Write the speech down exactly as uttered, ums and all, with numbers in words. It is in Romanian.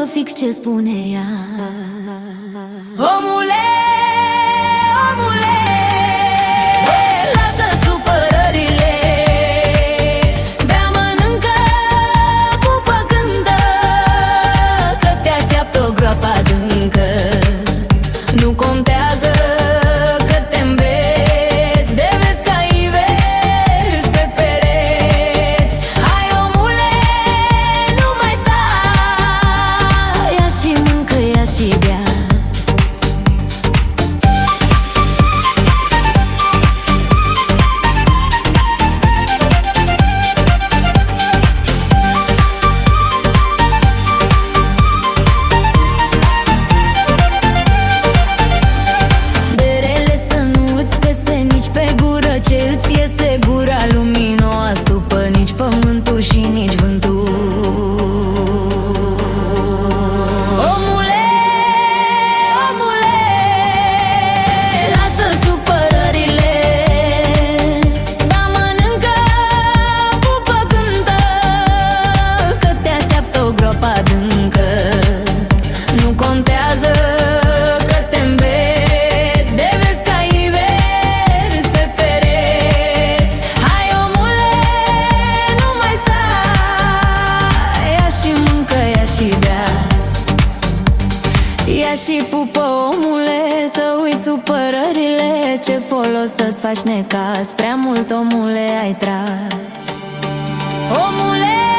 fix ce spune ea. Omule, omule, lasă supărările, bea, mănâncă, pupă, cântă, că te așteaptă o groapă adâncă. Nu contează că te îmbeți, de vezi ca ivers pe pereți. Hai, omule, nu mai stai, ia și mâncă, ia și bea. Ce îți iese gura luminoasă, stupă nici pământul și nici vântul. Omule, omule, lasă supărările, da, mănâncă, pupă, cântă, că te așteaptă o groapă adâncă. Nu contează că te îmbeți, de vezi ca ivers pe pereți. Hai, omule, nu mai stai, ia și mâncă, ia și bea. Ia și pupă, omule, să uiți supărările. Ce folos să-ți faci necaz, prea mult, omule, ai tras. Omule,